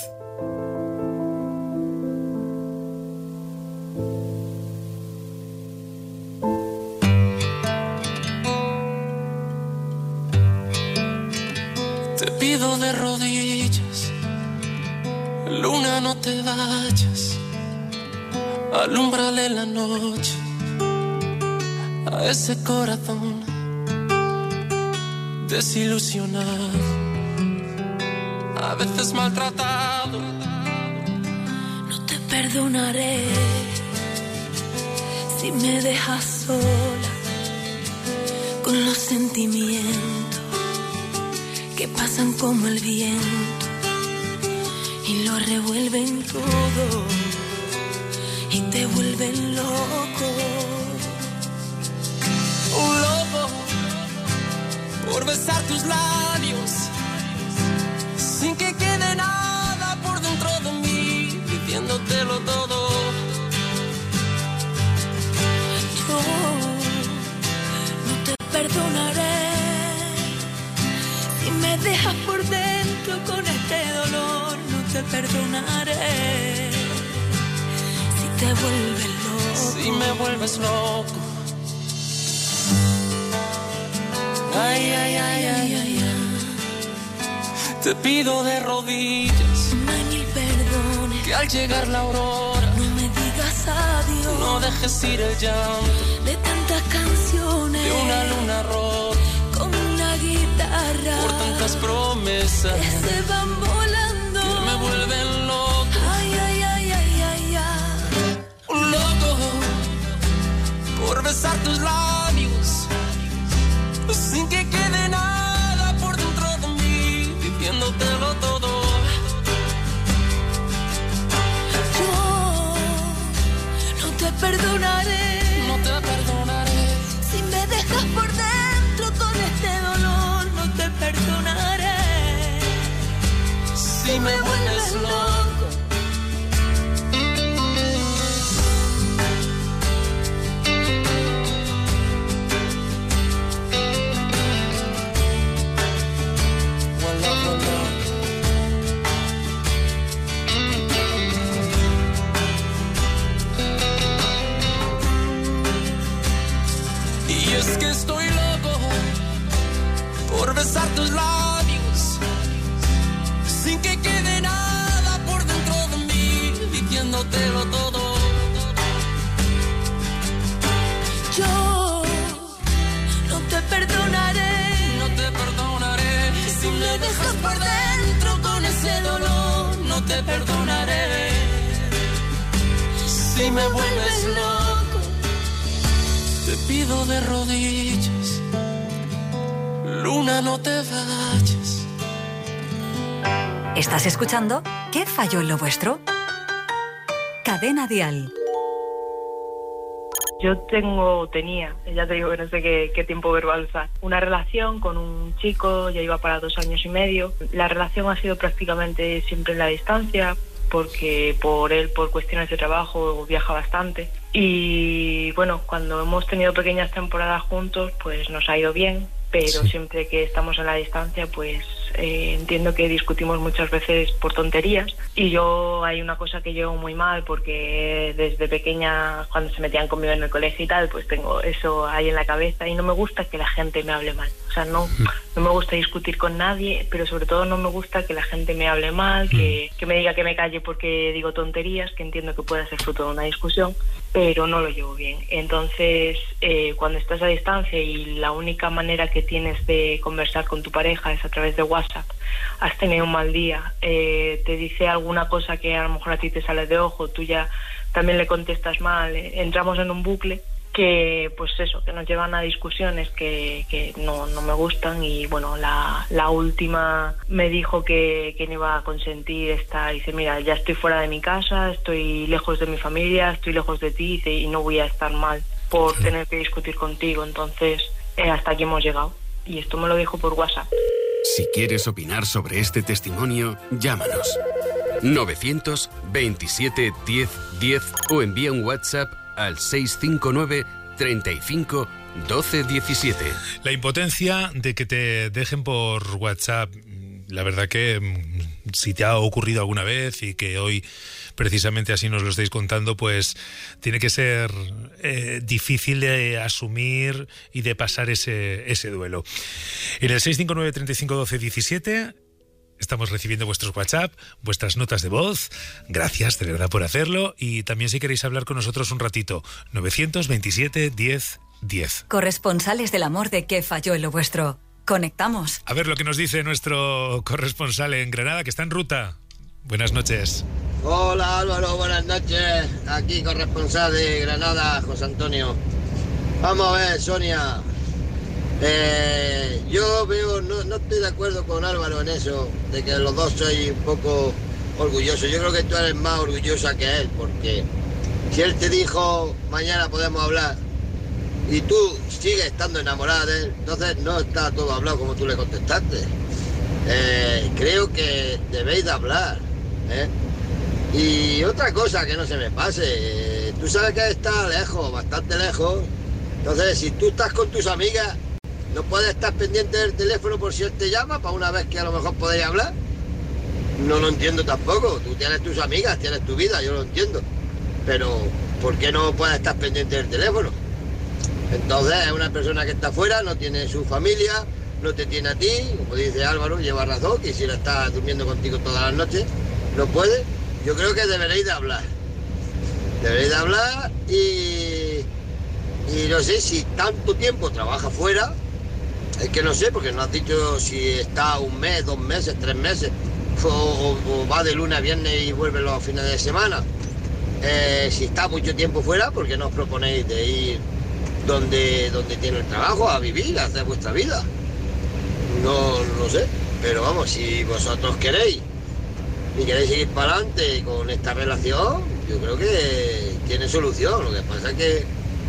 Te pido de rodillas, luna, no te vayas, alúmbrale la noche a ese corazón desilusionado, a veces maltratado. No te perdonaré si me dejas sola con los sentimientos que pasan como el viento y lo revuelven todo y te vuelven loco. Un loco por besar tus labios sin que quede nada por dentro de mí, diciéndotelo todo. Yo no te perdonaré si me dejas por dentro con este dolor. No te perdonaré si te vuelves loco. Si me vuelves loco. Ay, ay, ay, ay, ay, ay. Te pido de rodillas, no hay mil perdones, que al llegar la aurora no me digas adiós. No dejes ir el llanto de tantas canciones, de una luna rota con una guitarra, por tantas promesas que se van volando, que me vuelven loco. Ay, ay, ay, ay, ay, ay. Un loco por besar tus labios sin que quede nada por dentro de mí, diciéndotelo todo. Yo no te perdonaré, no te perdonaré si me dejas por dentro con este dolor. No te perdonaré si me vuelves loco. Es que estoy loco por besar tus labios sin que quede nada por dentro de mí, diciéndotelo todo. Yo no te perdonaré, no te perdonaré si me dejas por dentro con ese dolor. No te perdonaré si me vuelves loco. Te pido de rodillas, luna, no te vayas. ¿Estás escuchando? ¿Qué falló en lo vuestro? Cadena Dial. Yo tenía, ya te digo que no sé qué tiempo verbal usar, una relación con un chico, ya iba para 2 años y medio. La relación ha sido prácticamente siempre en la distancia, porque por cuestiones de trabajo viaja bastante. Y bueno, cuando hemos tenido pequeñas temporadas juntos, pues nos ha ido bien, pero sí, siempre que estamos en la distancia, pues entiendo que discutimos muchas veces por tonterías. Y yo hay una cosa que llevo muy mal, porque desde pequeña, cuando se metían conmigo en el colegio y tal, pues tengo eso ahí en la cabeza y no me gusta que la gente me hable mal. O sea, no me gusta discutir con nadie, pero sobre todo no me gusta que la gente me hable mal, que me diga que me calle porque digo tonterías, que entiendo que pueda ser fruto de una discusión. pero no lo llevo bien. Entonces, cuando estás a distancia y la única manera que tienes de conversar con tu pareja es a través de WhatsApp, has tenido un mal día, te dice alguna cosa que a lo mejor a ti te sale de ojo, tú ya también le contestas mal, entramos en un bucle que, pues eso, que nos llevan a discusiones que no me gustan. Y bueno, la última me dijo que no iba a consentir dice, mira, ya estoy fuera de mi casa, estoy lejos de mi familia, estoy lejos de ti, y no voy a estar mal por tener que discutir contigo. Entonces, hasta aquí hemos llegado. Y esto me lo dijo por WhatsApp. Si quieres opinar sobre este testimonio, llámanos 927 10 10 o envía un WhatsApp al 659 35 12 17. La impotencia de que te dejen por WhatsApp, la verdad que si te ha ocurrido alguna vez y que hoy precisamente así nos lo estáis contando, pues tiene que ser difícil de asumir y de pasar ese duelo. En el 659 35 12 17 estamos recibiendo vuestros WhatsApp, vuestras notas de voz. Gracias, de verdad, por hacerlo. Y también, si queréis hablar con nosotros un ratito, 927 10 10. Corresponsales del amor de ¿Qué falló en lo vuestro? Conectamos. A ver lo que nos dice nuestro corresponsal en Granada, que está en ruta. Buenas noches. Hola Álvaro, buenas noches. Aquí corresponsal de Granada, José Antonio. Vamos a ver, Sonia. Yo veo, no estoy de acuerdo con Álvaro en eso, de que los dos sois un poco orgullosos. Yo creo que tú eres más orgullosa que él, porque si él te dijo mañana podemos hablar y tú sigues estando enamorada de él, entonces no está todo hablado como tú le contestaste. Creo que debéis de hablar, Y otra cosa que no se me pase, tú sabes que está lejos, bastante lejos, entonces si tú estás con tus amigas, ¿no puedes estar pendiente del teléfono por si él te llama para una vez que a lo mejor podéis hablar? No lo entiendo tampoco. Tú tienes tus amigas, tienes tu vida, yo lo entiendo. Pero, ¿por qué no puedes estar pendiente del teléfono? Entonces, es una persona que está fuera, no tiene su familia, no te tiene a ti. Como dice Álvaro, lleva razón, que si él está durmiendo contigo todas las noches, no puede. Yo creo que deberéis de hablar. Deberéis de hablar y no sé si tanto tiempo trabaja fuera. Es que no sé, porque no has dicho si está un mes, 2 meses, 3 meses, o va de lunes a viernes y vuelve los fines de semana. Si está mucho tiempo fuera, ¿por qué no os proponéis de ir donde tiene el trabajo, a vivir, a hacer vuestra vida? No sé, pero vamos, si vosotros queréis y queréis seguir para adelante con esta relación, yo creo que tiene solución. Lo que pasa es que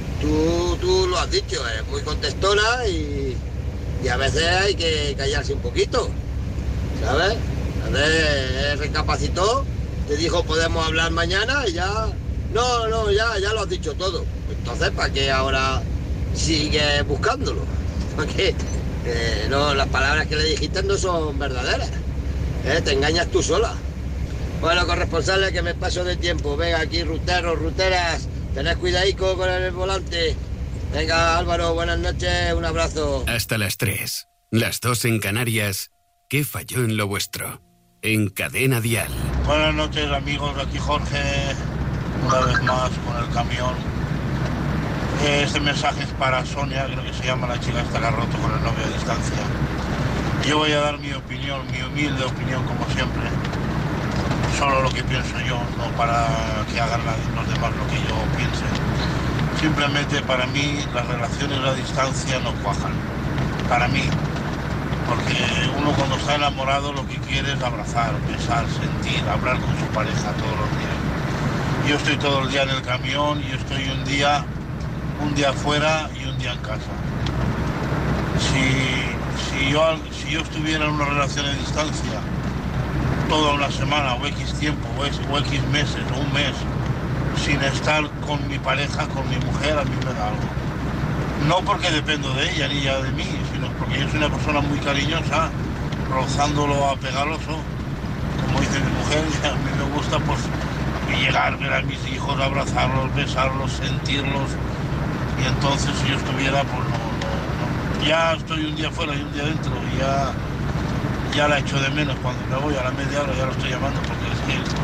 tú lo has dicho, eres muy contestona y a veces hay que callarse un poquito, ¿sabes? A veces recapacitó, te dijo podemos hablar mañana y ya... No, ya lo has dicho todo. Entonces, ¿para qué ahora sigues buscándolo? Porque no, las palabras que le dijiste no son verdaderas. Te engañas tú sola. Bueno, corresponsales, que me paso de tiempo. Venga, aquí, ruteros, ruteras, tened cuidadico con el volante. Venga, Álvaro, buenas noches, un abrazo. Hasta las 3, las 2 en Canarias. ¿Qué falló en lo vuestro? En Cadena Dial. Buenas noches, amigos, aquí Jorge, una vez más con el camión. Este mensaje es para Sonia, creo que se llama la chica esta que ha roto con el novio a distancia. Yo voy a dar mi opinión, mi humilde opinión, como siempre. Solo lo que pienso yo, no para que hagan los demás lo que yo piense. Simplemente para mí las relaciones a distancia no cuajan. Para mí. Porque uno cuando está enamorado lo que quiere es abrazar, besar, sentir, hablar con su pareja todos los días. Yo estoy todo el día en el camión, yo estoy un día fuera y un día en casa. Si yo estuviera en una relación a distancia toda una semana o X tiempo o X meses o un mes sin estar con mi pareja, con mi mujer, a mí me da algo. No porque dependo de ella ni ella de mí, sino porque yo soy una persona muy cariñosa, rozándolo apegaloso, como dice mi mujer, y a mí me gusta pues llegar, ver a mis hijos, abrazarlos, besarlos, sentirlos, y entonces si yo estuviera, pues no. Ya estoy un día fuera y un día dentro, y ya la echo de menos. Cuando me voy a la media hora ya lo estoy llamando, porque es que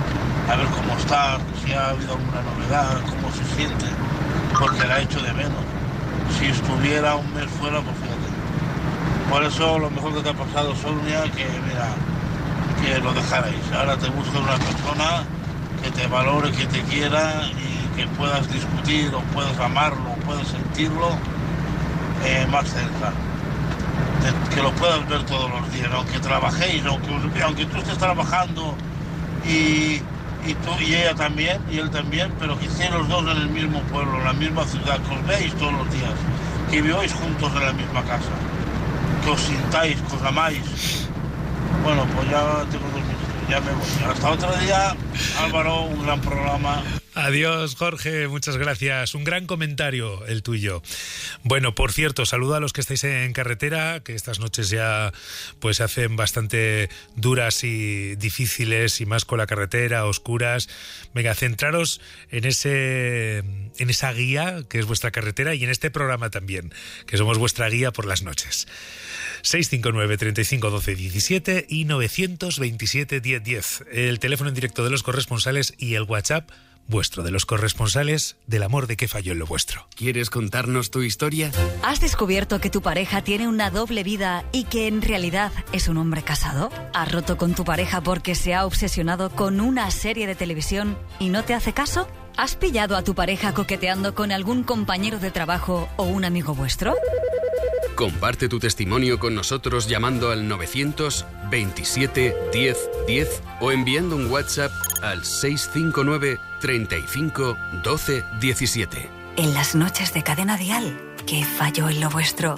a ver cómo está, si ha habido alguna novedad, cómo se siente, porque la echo de menos. Si estuviera un mes fuera, pues fíjate. Por eso lo mejor que te ha pasado, Sonia, que mira, que lo dejarais. Ahora te buscas una persona que te valore, que te quiera y que puedas discutir o puedas amarlo o puedas sentirlo más cerca. Que lo puedas ver todos los días, aunque trabajéis, aunque tú estés trabajando y tú y ella también, y él también, pero que estén los dos en el mismo pueblo, en la misma ciudad, que os veáis todos los días, que viváis juntos en la misma casa, que os sintáis, que os amáis. Bueno, pues ya tengo 2 minutos, ya me voy. Hasta otro día, Álvaro, un gran programa. Adiós, Jorge, muchas gracias. Un gran comentario el tuyo. Bueno, por cierto, saludo a los que estáis en carretera, que estas noches ya pues se hacen bastante duras y difíciles, y más con la carretera, oscuras. Venga, centraros en esa guía que es vuestra carretera, y en este programa también, que somos vuestra guía por las noches. 659 35 12 17 y 927 10 10. El teléfono en directo de los corresponsales y el WhatsApp vuestro, de los corresponsales del amor de Que falló en lo vuestro. ¿Quieres contarnos tu historia? ¿Has descubierto que tu pareja tiene una doble vida y que en realidad es un hombre casado? ¿Has roto con tu pareja porque se ha obsesionado con una serie de televisión y no te hace caso? ¿Has pillado a tu pareja coqueteando con algún compañero de trabajo o un amigo vuestro? Comparte tu testimonio con nosotros llamando al 927 10 10 o enviando un WhatsApp al 659 35 12 17. En las noches de Cadena Dial, Que falló en lo vuestro.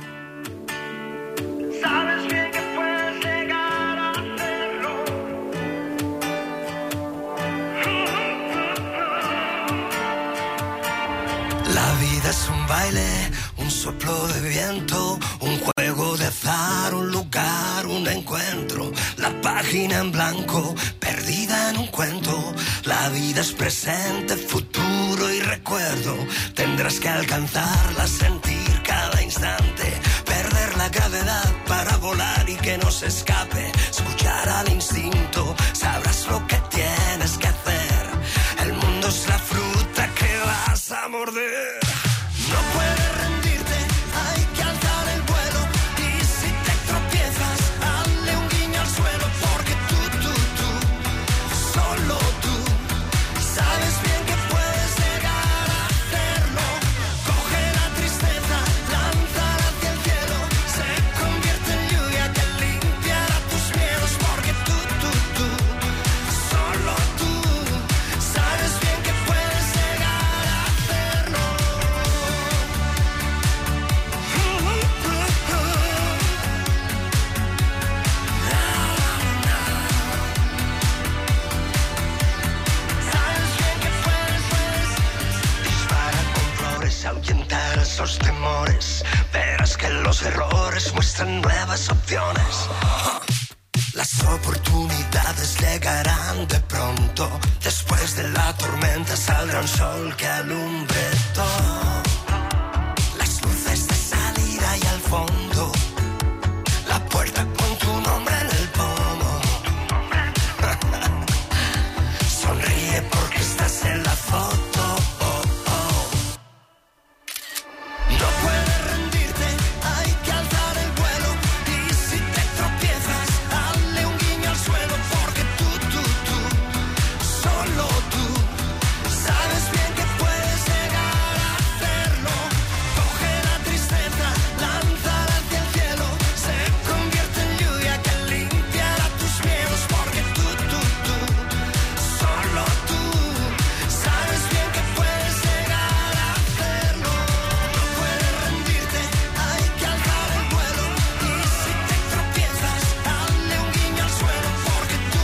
Sabes bien que puedes llegar a hacerlo. La vida es un baile, un soplo de viento, un juego de azar, un lugar, un encuentro. La página en blanco, perdida en un cuento. La vida es presente, futuro y recuerdo. Tendrás que alcanzarla, sentir cada instante. Perder la gravedad para volar y que no se escape. Escuchar al instinto, sabrás lo que tienes que hacer. El mundo es la fruta que vas a morder. No puedes rendirte, hay que alzar el vuelo. Y si te tropiezas, hazle un guiño al suelo. Porque tú, solo tú, sabes bien que puedes llegar a hacerlo. Coge la tristeza, lánzala hacia el cielo. Se convierte en lluvia que limpiará tus miedos. Porque tú, solo tú, sabes bien que puedes llegar a hacerlo. Sabes bien que puedes. Dispara con flores, ahuyentar esos temores. Verás que los errores muestran nuevas opciones. Las oportunidades llegarán de pronto. Después de la tormenta saldrá un sol que alumbre todo. Las luces de salida y al fondo. La puerta con tu nombre en el pomo. Sonríe porque estás en la foto. No puedes rendirte, hay que alzar el vuelo. Y si te tropiezas, hazle un guiño al suelo. Porque tú, solo tú, sabes bien que puedes llegar a hacerlo. Coge la tristeza, lánzala hacia el cielo. Se convierte en lluvia que limpiará tus miedos. Porque tú, solo tú, sabes bien que puedes llegar a hacerlo. No puedes rendirte, hay que alzar el vuelo. Y si te tropiezas, hazle un guiño al suelo. Porque tú,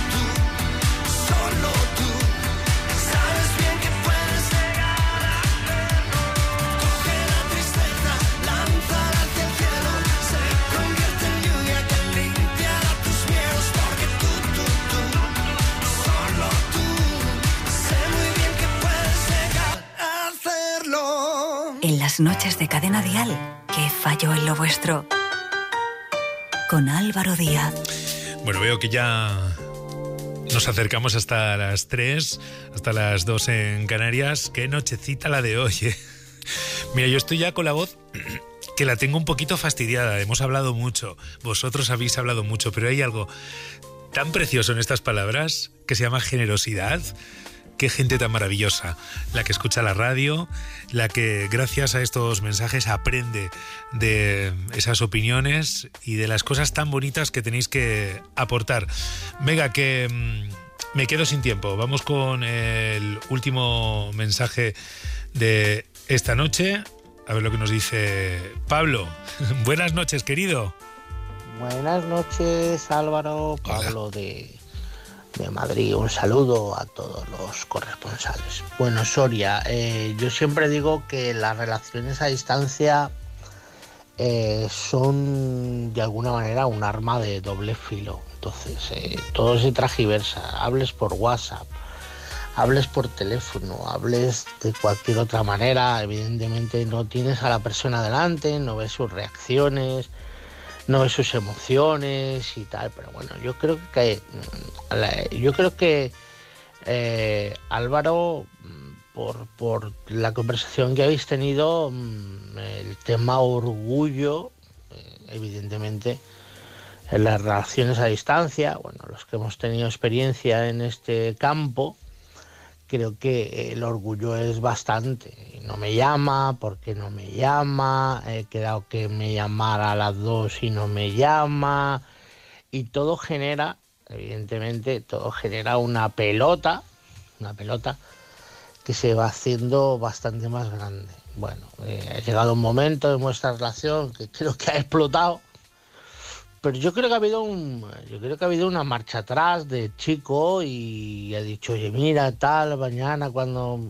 solo tú, sabes bien que puedes llegar a hacerlo. Coge la tristeza, lánzala hacia el cielo. Se convierte en lluvia que limpiará tus miedos. Porque tú, solo tú, sé muy bien que puedes llegar a hacerlo. En las noches de Cadena Dial, Que falló en lo vuestro. Con Álvaro Díaz. Bueno, veo que ya Nos acercamos hasta las 3, hasta las 2 en Canarias. Qué nochecita la de hoy, ¿eh? Mira, yo estoy ya con la voz que la tengo un poquito fastidiada. Hemos hablado mucho, vosotros habéis hablado mucho, pero hay algo tan precioso en estas palabras que se llama generosidad. Qué gente tan maravillosa, la que escucha la radio, la que gracias a estos mensajes aprende de esas opiniones y de las cosas tan bonitas que tenéis que aportar. Venga, que me quedo sin tiempo. Vamos con el último mensaje de esta noche. A ver lo que nos dice Pablo. Buenas noches, querido. Buenas noches, Álvaro. Pablo de Madrid. Un saludo a todos los corresponsales. Bueno, Soria, yo siempre digo que las relaciones a distancia son de alguna manera un arma de doble filo. Entonces, todo se transgiversa. Hables por WhatsApp, hables por teléfono, hables de cualquier otra manera. Evidentemente no tienes a la persona delante, no ves sus reacciones, no ves sus emociones y tal, pero bueno, yo creo que Álvaro, por la conversación que habéis tenido, el tema orgullo, evidentemente, en las relaciones a distancia, bueno, los que hemos tenido experiencia en este campo, creo que el orgullo es bastante. No me llama, ¿por qué no me llama? He quedado que me llamara a las 2 y no me llama. Y todo genera, evidentemente, una pelota que se va haciendo bastante más grande. Bueno, ha llegado un momento de nuestra relación que creo que ha explotado. Pero yo creo que ha habido una marcha atrás de chico y ha dicho, oye, mira, tal, mañana cuando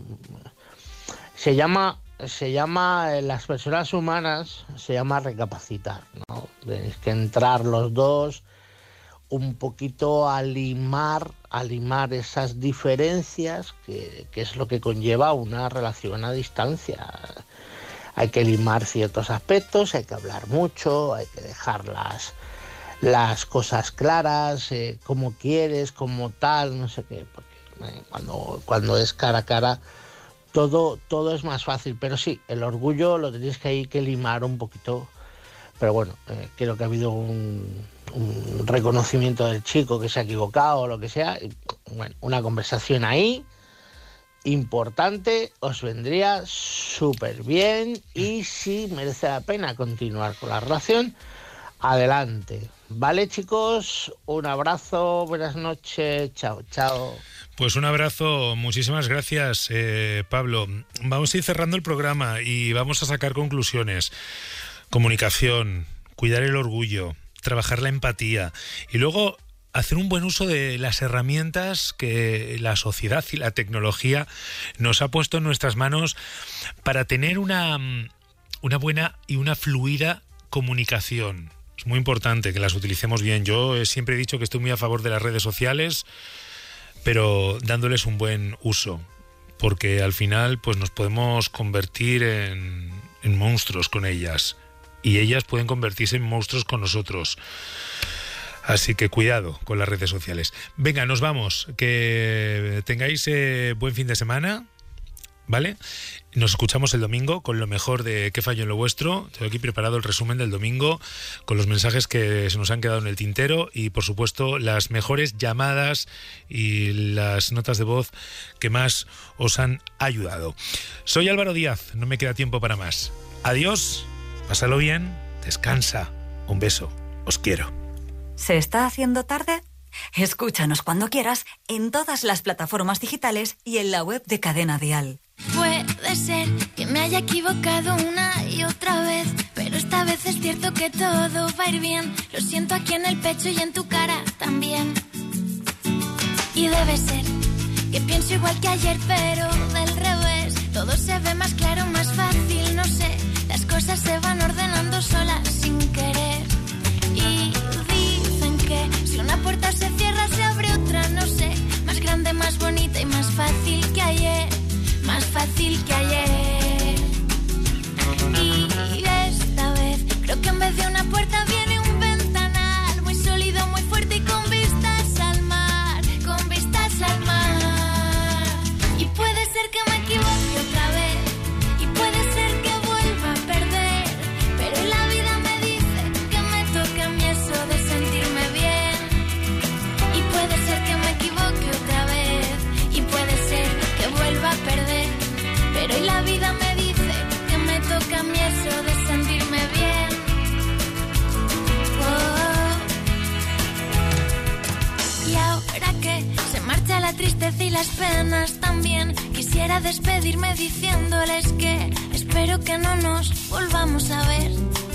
se llama en las personas humanas, se llama recapacitar, ¿no? Tenéis que entrar los dos un poquito a limar esas diferencias que es lo que conlleva una relación a distancia. Hay que limar ciertos aspectos, hay que hablar mucho, hay que dejar las cosas claras, cómo quieres, cómo tal, no sé qué, porque cuando es cara a cara todo es más fácil, pero sí, el orgullo lo tenéis que limar un poquito, pero bueno, creo que ha habido un reconocimiento del chico que se ha equivocado o lo que sea, y, bueno, una conversación ahí importante, os vendría súper bien, y si merece la pena continuar con la relación, adelante. Vale, chicos, un abrazo, buenas noches, chao, chao. Pues un abrazo, muchísimas gracias, Pablo. Vamos a ir cerrando el programa y vamos a sacar conclusiones. Comunicación, cuidar el orgullo, trabajar la empatía y luego hacer un buen uso de las herramientas que la sociedad y la tecnología nos ha puesto en nuestras manos para tener una buena y una fluida comunicación. Es muy importante que las utilicemos bien. Yo siempre he dicho que estoy muy a favor de las redes sociales, pero dándoles un buen uso, porque al final pues nos podemos convertir en monstruos con ellas y ellas pueden convertirse en monstruos con nosotros. Así que cuidado con las redes sociales. Venga, nos vamos. Que tengáis buen fin de semana, ¿vale? Nos escuchamos el domingo con lo mejor de Qué fallo en lo vuestro. Tengo aquí preparado el resumen del domingo con los mensajes que se nos han quedado en el tintero y, por supuesto, las mejores llamadas y las notas de voz que más os han ayudado. Soy Álvaro Díaz, no me queda tiempo para más. Adiós, pásalo bien, descansa. Un beso, os quiero. ¿Se está haciendo tarde? Escúchanos cuando quieras en todas las plataformas digitales y en la web de Cadena Dial. Puede ser que me haya equivocado una y otra vez, pero esta vez es cierto que todo va a ir bien. Lo siento aquí en el pecho y en tu cara también. Y debe ser que pienso igual que ayer, pero del revés. Todo se ve más claro, más fácil, no sé. Las cosas se van ordenando solas sin querer. Y dicen que si una puerta se cierra se abre otra, no sé. Más grande, más bonita y más fácil que ayer. Más fácil que ayer. Y esta vez creo que en vez de una puerta viene un ventanal muy sólido, muy fuerte y con vistas al mar. Con vistas las penas también. Quisiera despedirme diciéndoles que espero que no nos volvamos a ver.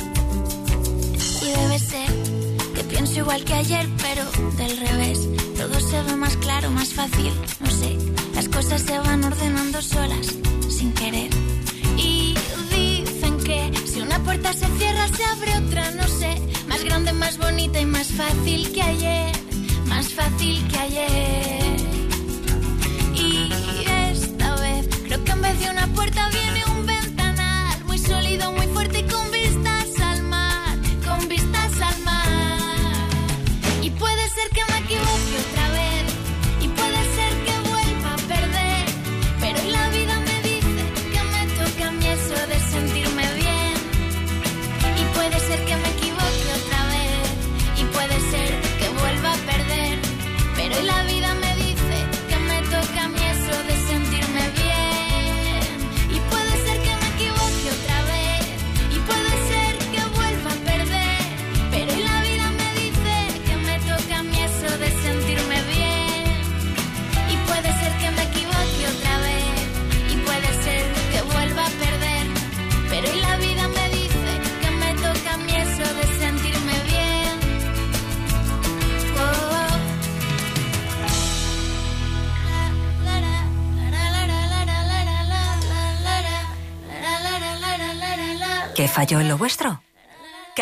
Y debe ser que pienso igual que ayer, pero del revés. Todo se ve más claro, más fácil, no sé. Las cosas se van ordenando solas, sin querer. Y dicen que si una puerta se cierra, se abre otra, no sé. Más grande, más bonita y más fácil que ayer. Más fácil que ayer. Y esta vez creo que en vez de una puerta viene un ventanal. Muy sólido, muy fuerte y con vistas al mar. Con vistas al mar. Y puede ser que me equivoque otra vez. Y puede ser que vuelva a perder. Pero hoy la vida me dice que me toca a mí eso de sentirme bien. Y puede ser que me equivoque otra vez. Y puede ser que vuelva a perder. Pero hoy la vida me dice que me toca a mí eso de sentirme bien. Y puede ser que me equivoque otra vez. Y puede ser que vuelva a perder. Pero hoy la vida me dice que me toca a mí eso de sentirme bien. Y puede ser que me equivoque otra vez. Y puede ser que vuelva a perder. Pero hoy la vida me dice que me toca a mí eso de sentirme bien. Oh. ¿Qué falló en lo vuestro?